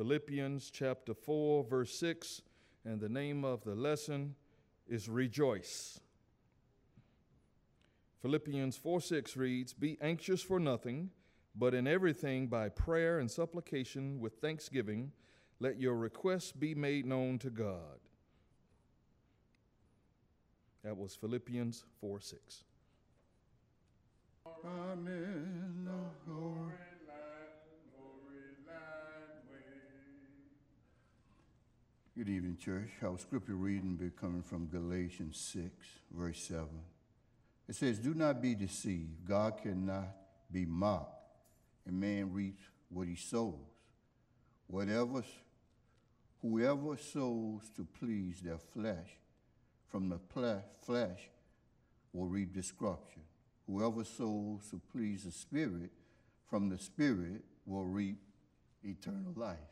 Philippians chapter 4, verse 6, and the name of the lesson is Rejoice. Philippians 4:6 reads, "Be anxious for nothing, but in everything by prayer and supplication with thanksgiving, let your requests be made known to God." That was Philippians 4:6. Amen. Good evening, church. Our scripture reading will be coming from Galatians 6, verse 7. It says, "Do not be deceived. God cannot be mocked. A man reaps what he sows. Whoever sows to please their flesh, from the flesh will reap destruction. Whoever sows to please the Spirit, from the Spirit will reap eternal life."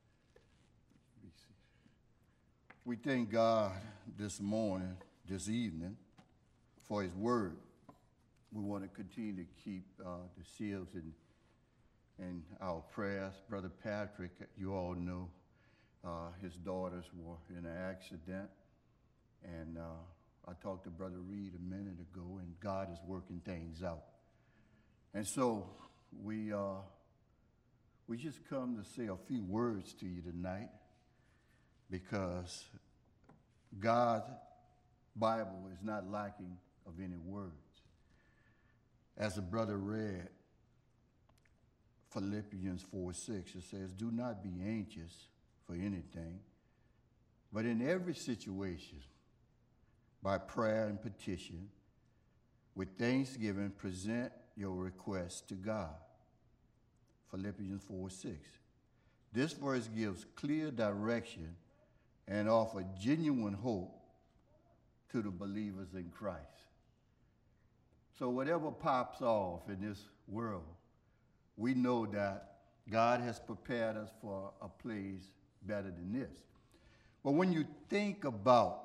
We thank God this morning, this evening, for His Word. We want to continue to keep the seals in our prayers. Brother Patrick, you all know, his daughters were in an accident, and I talked to Brother Reed a minute ago, and God is working things out. And so we just come to say a few words to you tonight, because God's Bible is not lacking of any words. As the brother read Philippians 4:6, it says, "Do not be anxious for anything, but in every situation, by prayer and petition, with thanksgiving, present your requests to God." Philippians 4:6. This verse gives clear direction and offers genuine hope to the believers in Christ. So whatever pops off in this world, we know that God has prepared us for a place better than this. But when you think about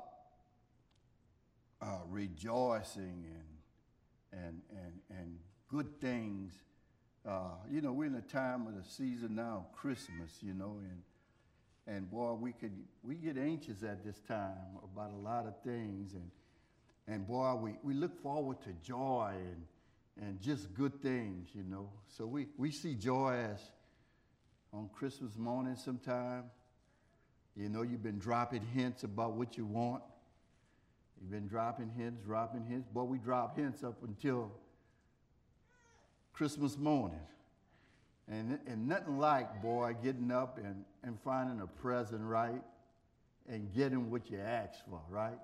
rejoicing and good things, we're in a time of the season now, Christmas, and boy, we get anxious at this time about a lot of things, and boy, we look forward to joy and just good things, So we see joy as on Christmas morning sometime. You've been dropping hints about what you want. You've been dropping hints. Boy, we drop hints up until Christmas morning. And nothing like, boy, getting up and finding a present, right? And getting what you asked for, right?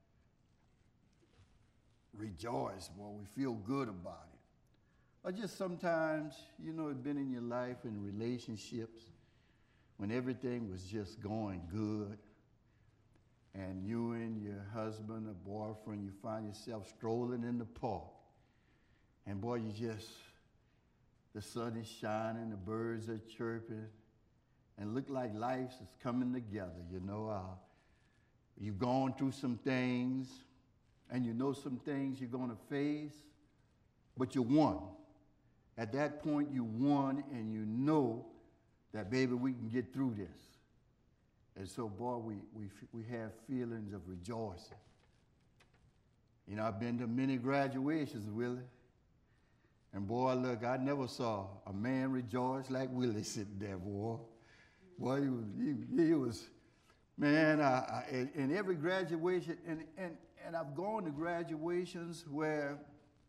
Rejoice, boy, we feel good about it. Or just sometimes, it's been in your life in relationships when everything was just going good, and you and your husband or boyfriend, you find yourself strolling in the park, and boy, the sun is shining, the birds are chirping, and look like life is coming together, You've gone through some things, and some things you're going to face, but you won. At that point, you won, and you know that, baby, we can get through this. And so, boy, we have feelings of rejoicing. I've been to many graduations, Willie. And boy, look, I never saw a man rejoice like Willie sitting there, boy. Boy, he was, man, in every graduation, and I've gone to graduations where,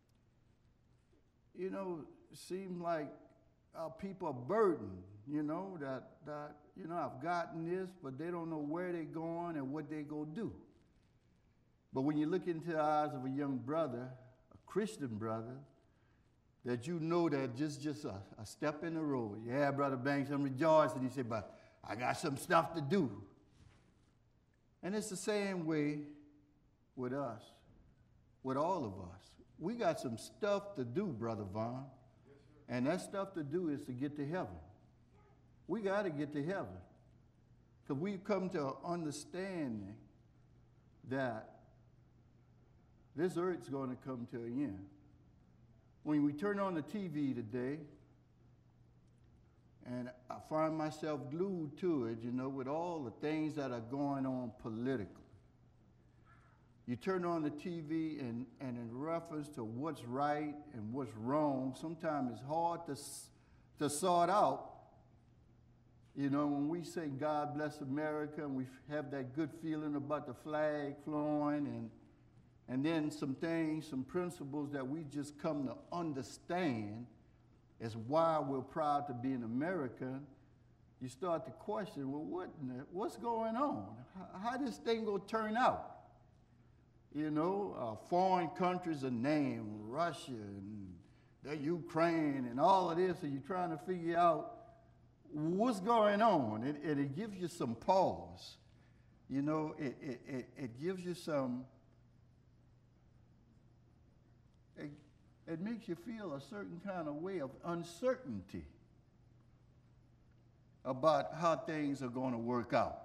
it seemed like people are burdened, that I've gotten this, but they don't know where they're going and what they're going to do. But when you look into the eyes of a young brother, a Christian brother, that that just a step in the road. Yeah, Brother Banks, I'm rejoicing. He said, but I got some stuff to do. And it's the same way with us, with all of us. We got some stuff to do, Brother Vaughn. Yes, sir. And that stuff to do is to get to heaven. We got to get to heaven. Because we've come to an understanding that this earth's going to come to an end. When we turn on the TV today, And I find myself glued to it, you know, with all the things that are going on politically. You turn on the TV and in reference to what's right and what's wrong, sometimes it's hard to sort out. You know, when we say God bless America and we have that good feeling about the flag flowing and then some things, some principles that we just come to understand as why we're proud to be an American, you start to question, well, what's going on? How this thing gonna turn out? You know, foreign countries are named, Russia and the Ukraine and all of this, and you're trying to figure out what's going on. And it gives you some pause. You know, it gives you some, it makes you feel a certain kind of way of uncertainty about how things are going to work out.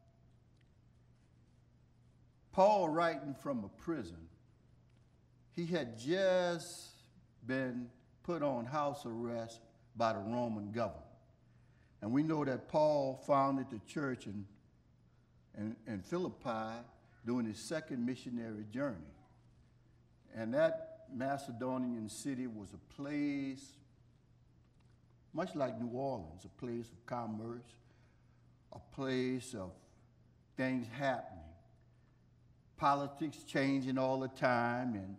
Paul, writing from a prison, he had just been put on house arrest by the Roman government. And we know that Paul founded the church in Philippi during his second missionary journey. And that Macedonian city was a place, much like New Orleans, a place of commerce, a place of things happening, politics changing all the time,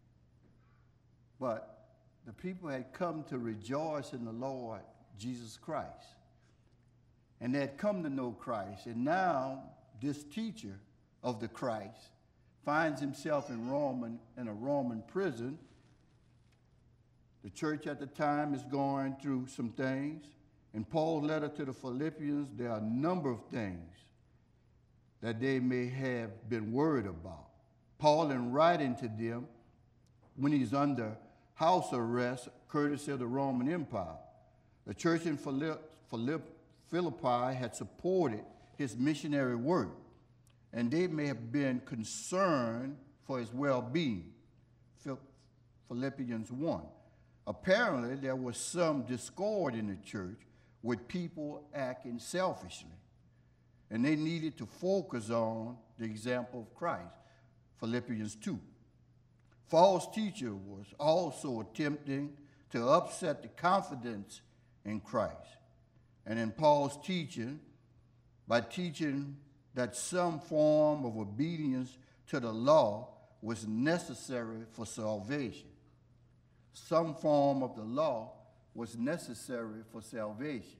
but the people had come to rejoice in the Lord Jesus Christ. And they had come to know Christ. And now this teacher of the Christ finds himself in a Roman prison. The church at the time is going through some things. In Paul's letter to the Philippians, there are a number of things that they may have been worried about. Paul, in writing to them, when he's under house arrest, courtesy of the Roman Empire, the church in Philippi had supported his missionary work, and they may have been concerned for his well-being. Philippians 1. Apparently, there was some discord in the church with people acting selfishly, and they needed to focus on the example of Christ. Philippians 2. False teacher was also attempting to upset the confidence in Christ. And in Paul's teaching, by teaching that some form of obedience to the law was necessary for salvation. Some form of the law was necessary for salvation.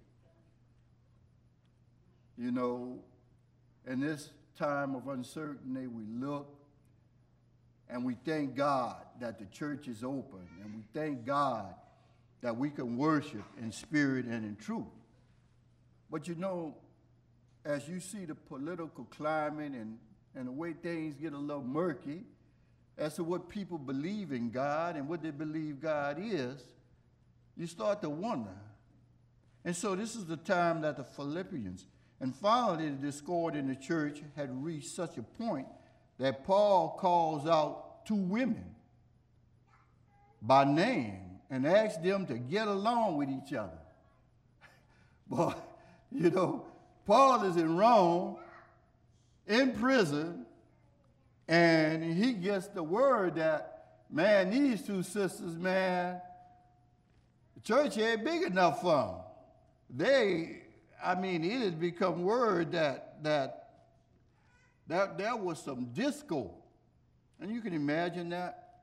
You know, in this time of uncertainty, we look and we thank God that the church is open, and we thank God that we can worship in spirit and in truth. But you know, as you see the political climate and the way things get a little murky as to what people believe in God and what they believe God is, you start to wonder. And so this is the time that the Philippians, and finally the discord in the church had reached such a point that Paul calls out two women by name and asks them to get along with each other. But, you know, Paul is in Rome, in prison, and he gets the word that, man, these two sisters, man, the church ain't big enough for them. It has become word that there was some discord. And you can imagine that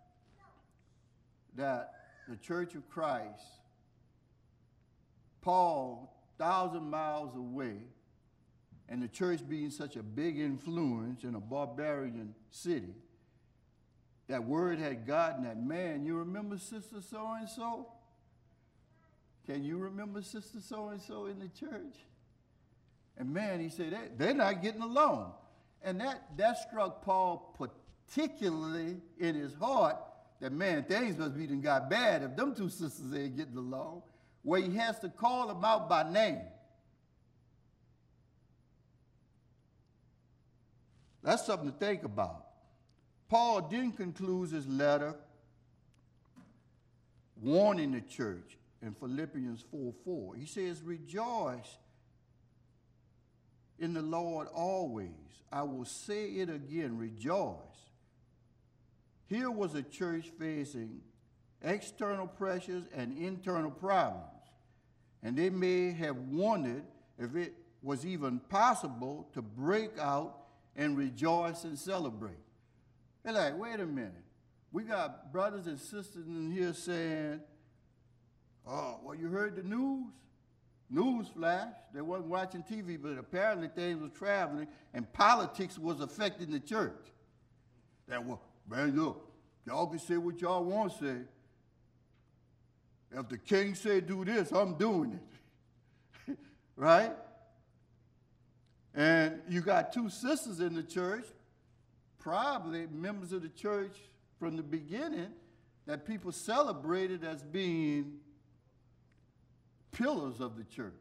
the Church of Christ, Paul, 1,000 miles away, and the church being such a big influence in a barbarian city, that word had gotten that, man, you remember Sister So-and-so? Can you remember Sister So-and-so in the church? And man, he said, they're not getting along. And that struck Paul particularly in his heart, that man, things must be done got bad if them two sisters ain't getting along, where he has to call them out by name. That's something to think about. Paul then concludes his letter warning the church in Philippians 4:4. He says, rejoice in the Lord always. I will say it again, rejoice. Here was a church facing external pressures and internal problems, and they may have wondered if it was even possible to break out and rejoice and celebrate. They're like, wait a minute. We got brothers and sisters in here saying, oh, well, you heard the news? News flash. They wasn't watching TV, but apparently things were traveling and politics was affecting the church. That, well, man, look, y'all can say what y'all want to say. If the king say do this, I'm doing it. Right? And you got two sisters in the church, probably members of the church from the beginning, that people celebrated as being pillars of the church.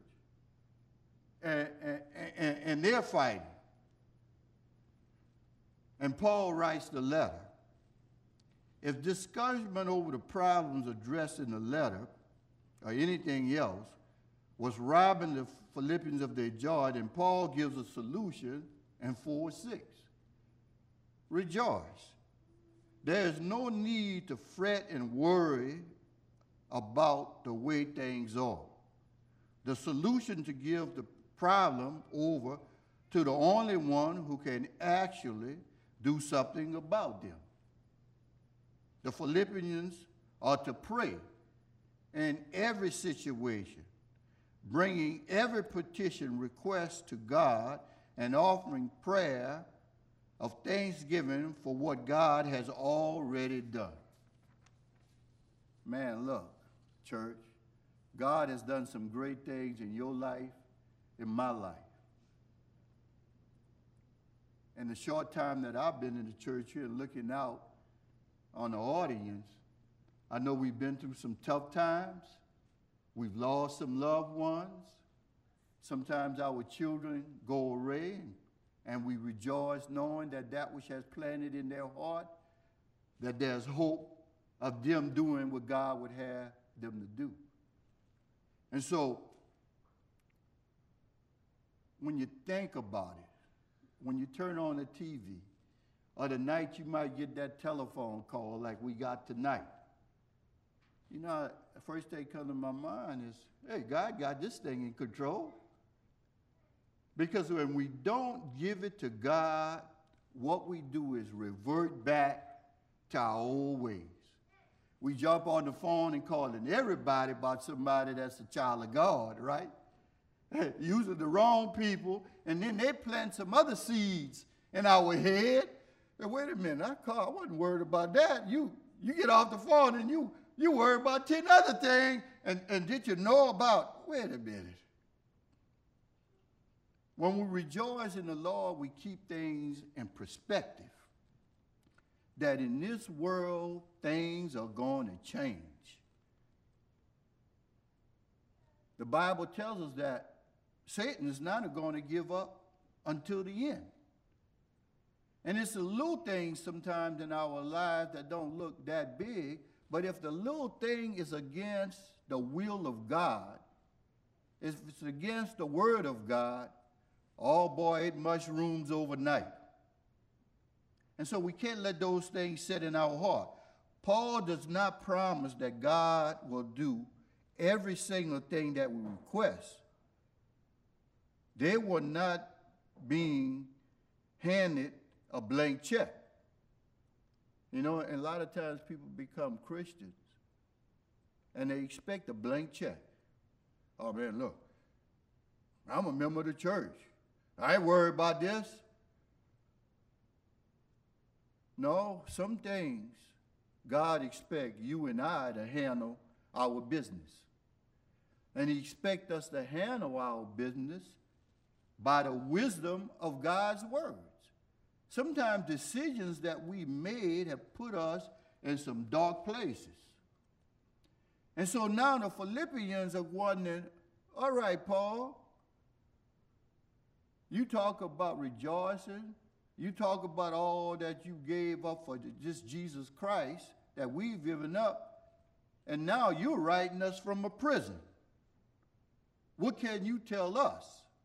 And they're fighting. And Paul writes the letter. If discouragement over the problems addressed in the letter or anything else was robbing the Philippians of their joy, then Paul gives a solution in 4:6. Rejoice. There is no need to fret and worry about the way things are. The solution to give the problem over to the only one who can actually do something about them. The Philippians are to pray in every situation, bringing every petition, request to God, and offering prayer of thanksgiving for what God has already done. Man, look, church, God has done some great things in your life, in my life. In the short time that I've been in the church here looking out on the audience, I know we've been through some tough times. We've lost some loved ones. Sometimes our children go away, and we rejoice knowing that that which has planted in their heart, that there's hope of them doing what God would have them to do. And so, when you think about it, when you turn on the TV, or the night you might get that telephone call like we got tonight, you know, the first thing comes to my mind is, hey, God got this thing in control. Because when we don't give it to God, what we do is revert back to our old ways. We jump on the phone and calling everybody about somebody that's a child of God, right? Using the wrong people, and then they plant some other seeds in our head. And wait a minute, I wasn't worried about that. You get off the phone and you worry about 10 other things, and did you know about, wait a minute. When we rejoice in the Lord, we keep things in perspective. That in this world, things are going to change. The Bible tells us that Satan is not going to give up until the end. And it's the little things sometimes in our lives that don't look that big, but if the little thing is against the will of God, if it's against the word of God, oh boy, it mushrooms overnight. And so we can't let those things sit in our heart. Paul does not promise that God will do every single thing that we request. They were not being handed a blank check. You know, and a lot of times people become Christians and they expect a blank check. Oh man, look, I'm a member of the church. I ain't worried about this. No, some things God expects you and I to handle our business. And he expects us to handle our business by the wisdom of God's words. Sometimes decisions that we made have put us in some dark places. And so now the Philippians are wondering, all right, Paul, you talk about rejoicing. You talk about all that you gave up for just Jesus Christ that we've given up. and now you're writing us from a prison. What can you tell us?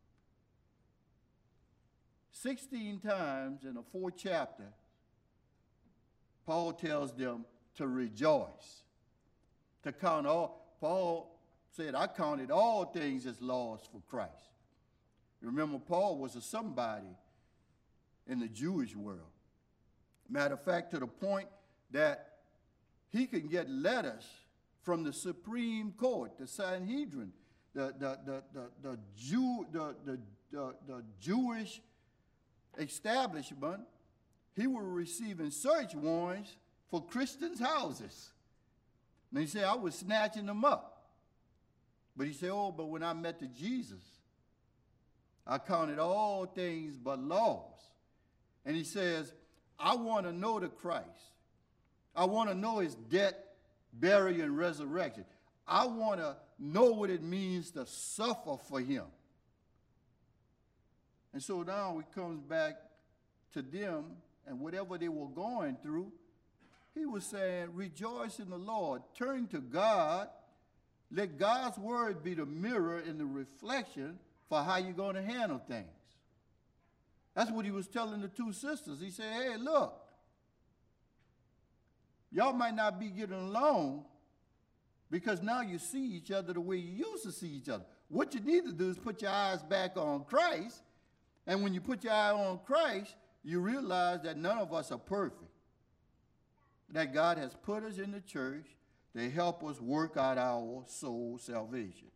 16 times in a 4th chapter, Paul tells them to rejoice, to count all. Paul said, I counted all things as loss for Christ. Remember, Paul was a somebody in the Jewish world. Matter of fact, to the point that he can get letters from the Supreme Court, the Sanhedrin, the Jewish establishment. He was receiving search warrants for Christians' houses. And he said, I was snatching them up. But he said, oh, but when I met the Jesus, I counted all things but loss. And he says, I want to know the Christ. I want to know his death, burial, and resurrection. I want to know what it means to suffer for him. And so now he comes back to them, and whatever they were going through, he was saying, rejoice in the Lord. Turn to God. Let God's word be the mirror and the reflection for how you're going to handle things. That's what he was telling the 2 sisters. He said, hey, look, y'all might not be getting along because now you see each other the way you used to see each other. What you need to do is put your eyes back on Christ. And when you put your eye on Christ, you realize that none of us are perfect. That God has put us in the church to help us work out our soul salvation.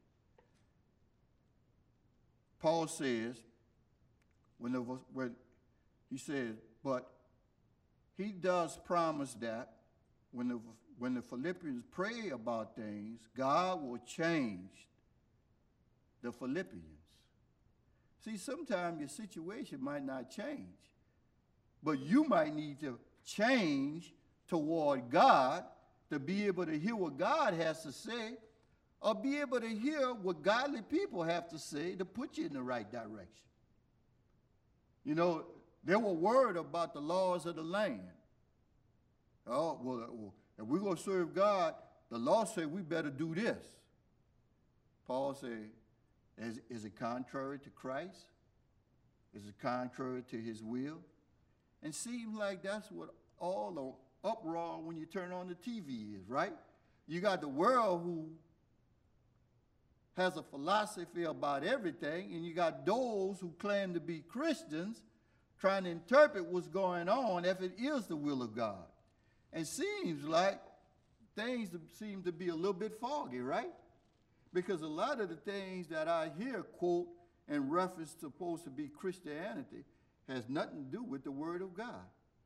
Paul says, when he says, but he does promise that when the Philippians pray about things, God will change the Philippians. See, sometimes your situation might not change, but you might need to change toward God to be able to hear what God has to say, or be able to hear what godly people have to say to put you in the right direction. You know, they were worried about the laws of the land. Oh, well, if we're going to serve God, the law says we better do this. Paul said, is it contrary to Christ? Is it contrary to his will? And seems like that's what all the uproar when you turn on the TV is, right? You got the world who has a philosophy about everything, and you got those who claim to be Christians trying to interpret what's going on if it is the will of God. And seems like things seem to be a little bit foggy, right? Because a lot of the things that I hear quote in reference to supposed to be Christianity has nothing to do with the Word of God.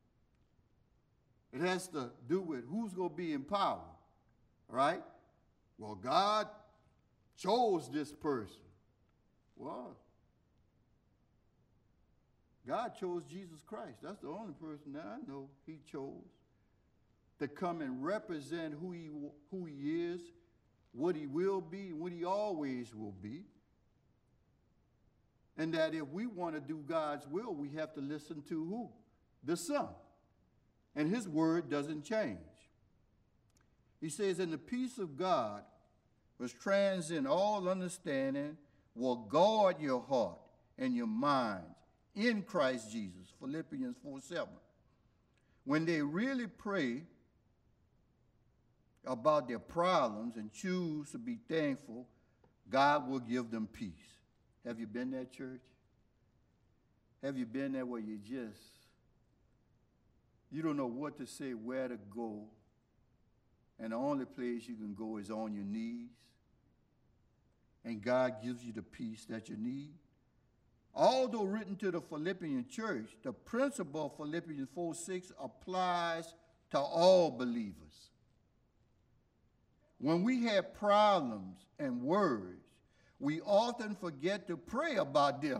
It has to do with who's going to be in power, right? Well, God chose this person. Well, God chose Jesus Christ. That's the only person that I know he chose to come and represent who he is, what he will be, and what he always will be. And that if we want to do God's will, we have to listen to who? The Son. And his word doesn't change. He says, and the peace of God, which transcends all understanding, will guard your heart and your mind in Christ Jesus. Philippians 4:7. When they really pray about their problems and choose to be thankful, God will give them peace. Have you been there, church? Have you been there where you don't know what to say, where to go, and the only place you can go is on your knees, and God gives you the peace that you need? Although written to the Philippian church, the principle of Philippians 4:6 applies to all believers. When we have problems and worries, we often forget to pray about them.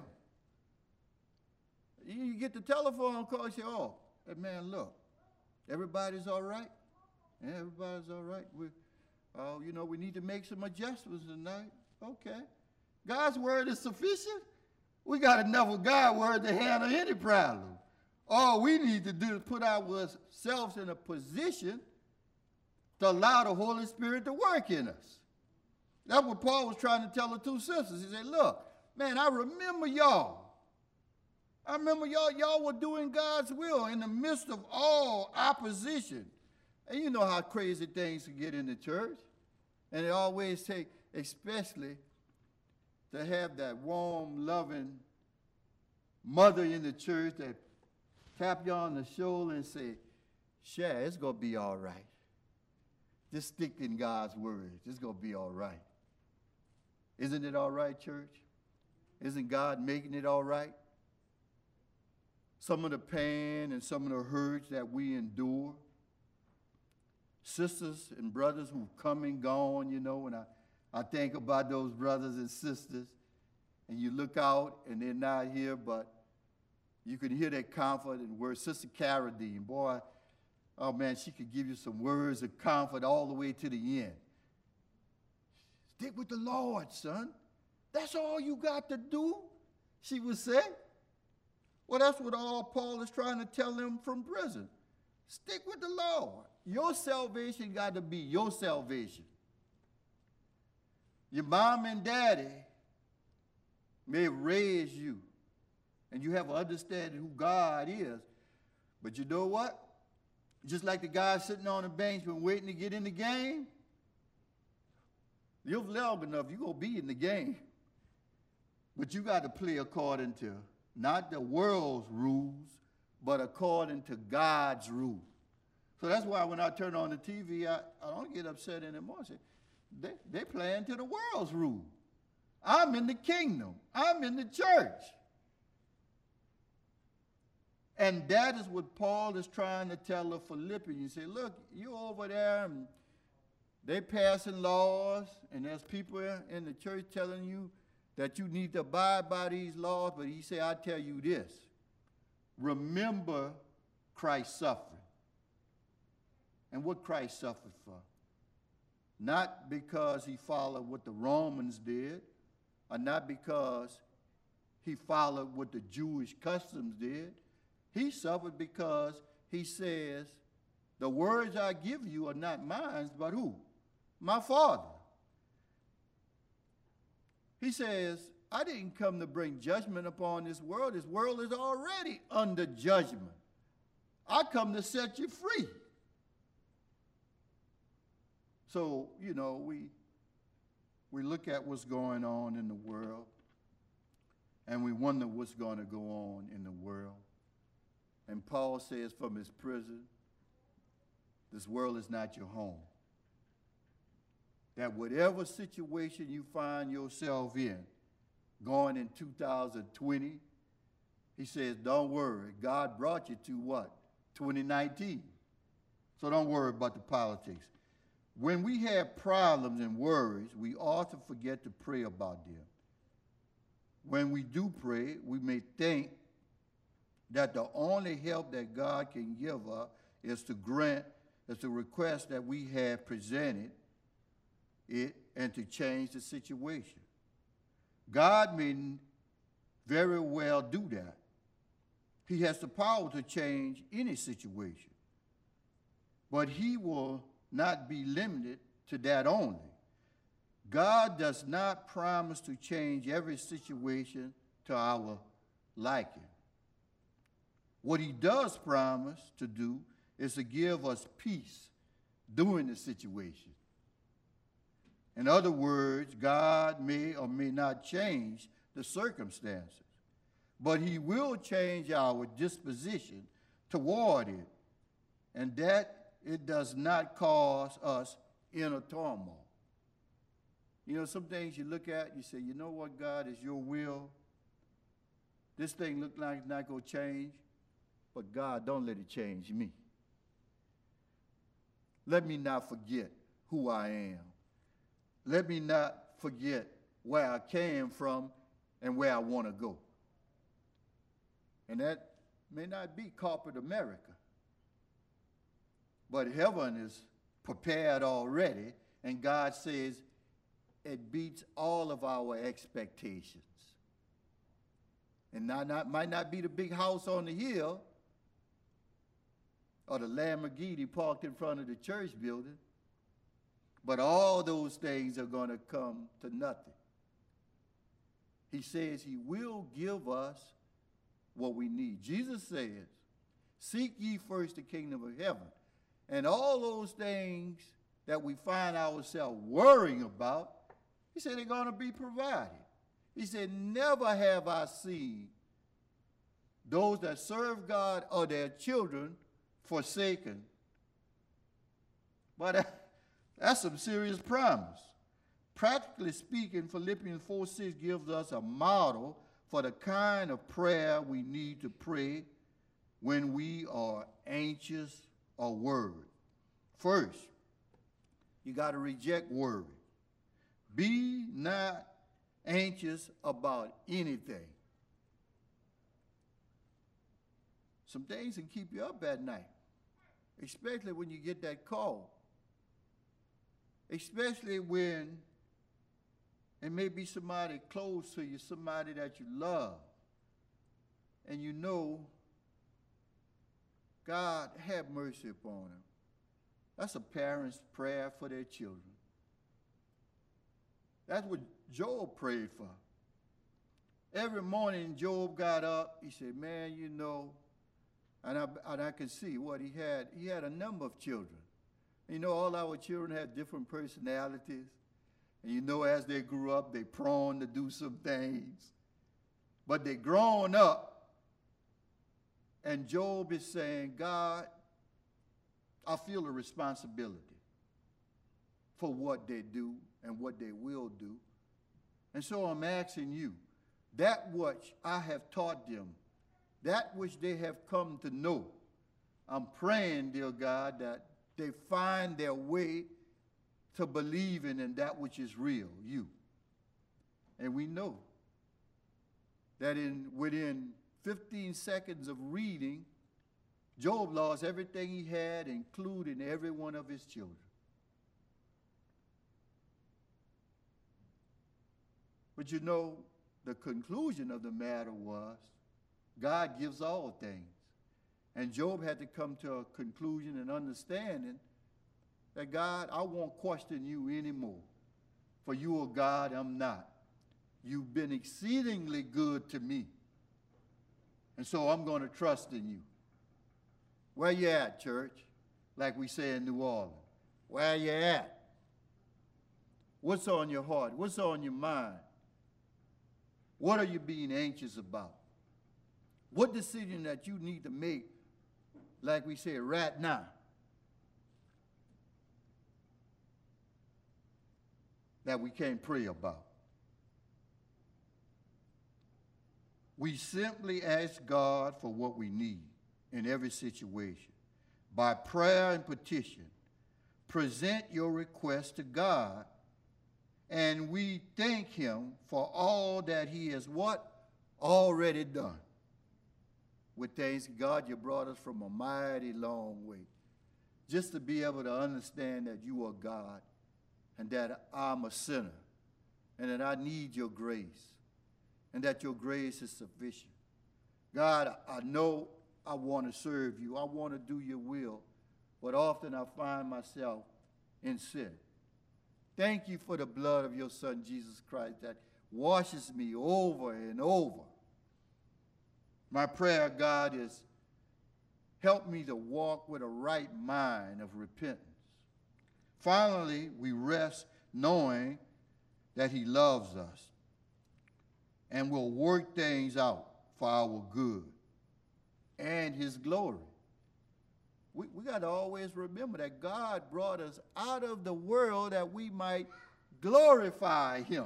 You get the telephone call, you say, oh, hey man, look, everybody's all right? Yeah, everybody's all right. We need to make some adjustments tonight. Okay. God's word is sufficient. We got enough of God's word to handle any problem. All we need to do is put ourselves in a position to allow the Holy Spirit to work in us. That's what Paul was trying to tell the two sisters. He said, look, man, I remember y'all. I remember y'all were doing God's will in the midst of all opposition. And you know how crazy things can get in the church. And it always takes, especially to have that warm, loving mother in the church that tap you on the shoulder and say, Share, it's going to be all right. Just stick in God's word. It's going to be all right. Isn't it all right, church? Isn't God making it all right? Some of the pain and some of the hurts that we endure, sisters and brothers who've come and gone, you know, when I think about those brothers and sisters, and you look out and they're not here, but you can hear that comfort and words. Sister Carradine, boy, oh man, she could give you some words of comfort all the way to the end. Stick with the Lord, son. That's all you got to do, she would say. Well, that's what all Paul is trying to tell them from prison. Stick with the Lord. Your salvation got to be your salvation. Your mom and daddy may have raised you, and you have an understanding who God is. But you know what? Just like the guy sitting on the bench been waiting to get in the game, you're long enough, you're going to be in the game. But you got to play according to not the world's rules, but according to God's rules. So that's why when I turn on the TV, I don't get upset anymore. I say, they're playing to the world's rules. I'm in the kingdom. I'm in the church. And that is what Paul is trying to tell the Philippians. You say, look, you over there, and they passing laws, and there's people in the church telling you that you need to abide by these laws, but he said, I tell you this, remember Christ's suffering. And what Christ suffered for. Not because he followed what the Romans did, or not because he followed what the Jewish customs did. He suffered because he says, the words I give you are not mine, but who? My Father. He says, I didn't come to bring judgment upon this world. This world is already under judgment. I come to set you free. So, you know, we look at what's going on in the world, and we wonder what's going to go on in the world. And Paul says from his prison, this world is not your home. That whatever situation you find yourself in, going in 2020, he says, don't worry. God brought you to what? 2019. So don't worry about the politics. When we have problems and worries, we often forget to pray about them. When we do pray, we may think that the only help that God can give us is to request that we have presented it and to change the situation. God may very well do that. He has the power to change any situation. But he will not be limited to that only. God does not promise to change every situation to our liking. What he does promise to do is to give us peace during the situation. In other words, God may or may not change the circumstances, but he will change our disposition toward it, and that it does not cause us inner turmoil. You know, some things you look at, you say, you know what, God, is your will. This thing looks like it's not going to change, but God, don't let it change me. Let me not forget who I am. Let me not forget where I came from and where I want to go. And that may not be corporate America, but heaven is prepared already, and God says it beats all of our expectations. And might not be the big house on the hill or the Lamborghini parked in front of the church building, But all those things are going to come to nothing. He says he will give us what we need. Jesus says, seek ye first the kingdom of heaven. And all those things that we find ourselves worrying about, he said they're going to be provided. He said, never have I seen those that serve God or their children forsaken. But that's some serious promise. Practically speaking, Philippians 4:6 gives us a model for the kind of prayer we need to pray when we are anxious or worried. First, you got to reject worry. Be not anxious about anything. Some things can keep you up at night, especially when you get that call. Especially when it may be somebody close to you, somebody that you love, and you know God have mercy upon them. That's a parent's prayer for their children. That's what Job prayed for. Every morning Job got up, he said, man, you know, and I could see what he had. He had a number of children. You know, all our children have different personalities. And you know, as they grew up, they're prone to do some things. But they're growing up. And Job is saying, God, I feel a responsibility for what they do and what they will do. And so I'm asking you, that which I have taught them, that which they have come to know, I'm praying, dear God, that they find their way to believing in that which is real, you. And we know that within 15 seconds of reading, Job lost everything he had, including every one of his children. But you know, the conclusion of the matter was, God gives all things. And Job had to come to a conclusion and understanding that, God, I won't question you anymore. For you are God, I'm not. You've been exceedingly good to me. And so I'm going to trust in you. Where you at, church? Like we say in New Orleans. Where you at? What's on your heart? What's on your mind? What are you being anxious about? What decision that you need to make, like we say, right now, that we can't pray about? We simply ask God for what we need in every situation. By prayer and petition, present your request to God, and we thank him for all that he has what? Already done. We thank God you brought us from a mighty long way. Just to be able to understand that you are God and that I'm a sinner and that I need your grace and that your grace is sufficient. God, I know I want to serve you. I want to do your will, but often I find myself in sin. Thank you for the blood of your Son, Jesus Christ, that washes me over and over. My prayer, God, is help me to walk with a right mind of repentance. Finally, we rest knowing that he loves us and will work things out for our good and his glory. We got to always remember that God brought us out of the world that we might glorify him.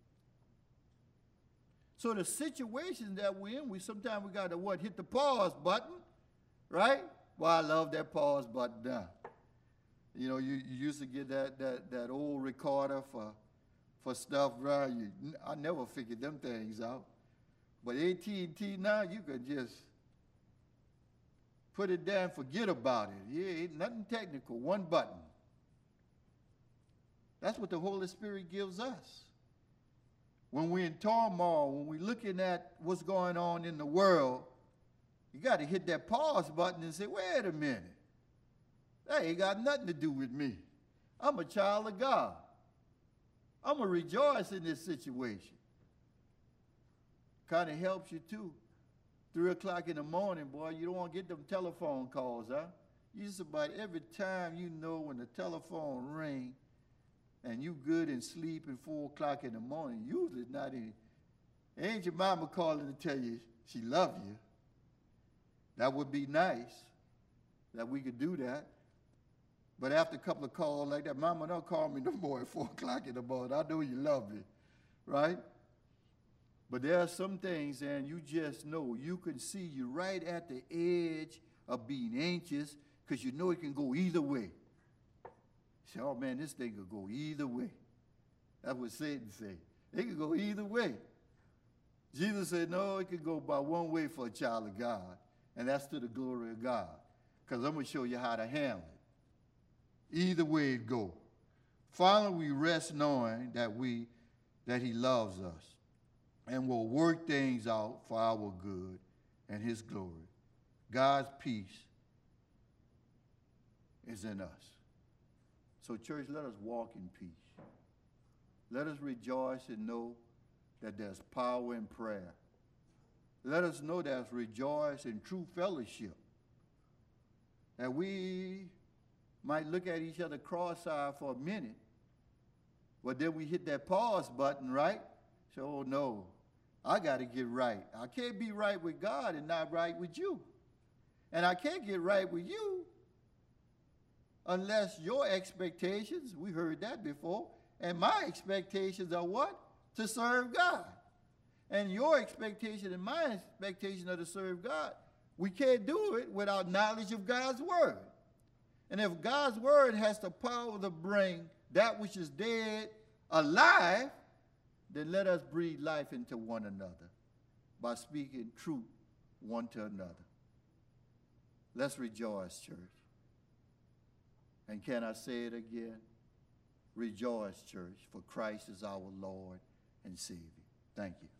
So the situations that we're in, sometimes we got to hit the pause button, right? Well, I love that pause button now. You know, you used to get that old recorder for stuff, right? I never figured them things out. But AT&T now, you can just put it down, forget about it. Yeah, ain't nothing technical, one button. That's what the Holy Spirit gives us. When we're in turmoil, when we're looking at what's going on in the world, you got to hit that pause button and say, wait a minute. That ain't got nothing to do with me. I'm a child of God. I'm going to rejoice in this situation. Kind of helps you too. 3 o'clock in the morning, boy, you don't want to get them telephone calls, huh? Just about every time you know when the telephone ring and you good and sleeping 4 o'clock in the morning, usually not any. Ain't your mama calling to tell you she love you. That would be nice that we could do that. But after a couple of calls like that, mama, don't call me no more at 4 o'clock in the morning. I know you love me, right? But there are some things, and you just know, you can see you right at the edge of being anxious because you know it can go either way. You say, oh man, this thing could go either way. That's what Satan said. It could go either way. Jesus said, no, it could go by one way for a child of God, and that's to the glory of God, because I'm going to show you how to handle it. Either way it go. Finally, we rest knowing that he loves us and will work things out for our good and his glory. God's peace is in us. So, church, let us walk in peace. Let us rejoice and know that there's power in prayer. Let us know there's rejoice in true fellowship. That we might look at each other cross-eyed for a minute, but then we hit that pause button, right? So, oh no, I got to get right. I can't be right with God and not right with you. And I can't get right with you unless your expectations, we heard that before, and my expectations are what? To serve God. And your expectation and my expectation are to serve God. We can't do it without knowledge of God's word. And if God's word has the power to bring that which is dead alive, then let us breathe life into one another by speaking truth one to another. Let's rejoice, church. And can I say it again? Rejoice, church, for Christ is our Lord and Savior. Thank you.